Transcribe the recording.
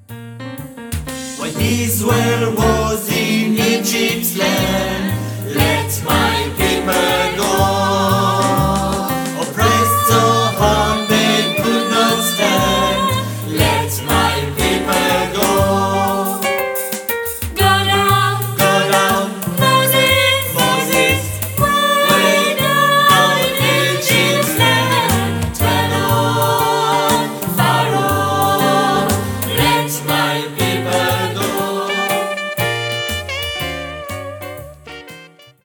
When Israel was in Egypt's land, let my people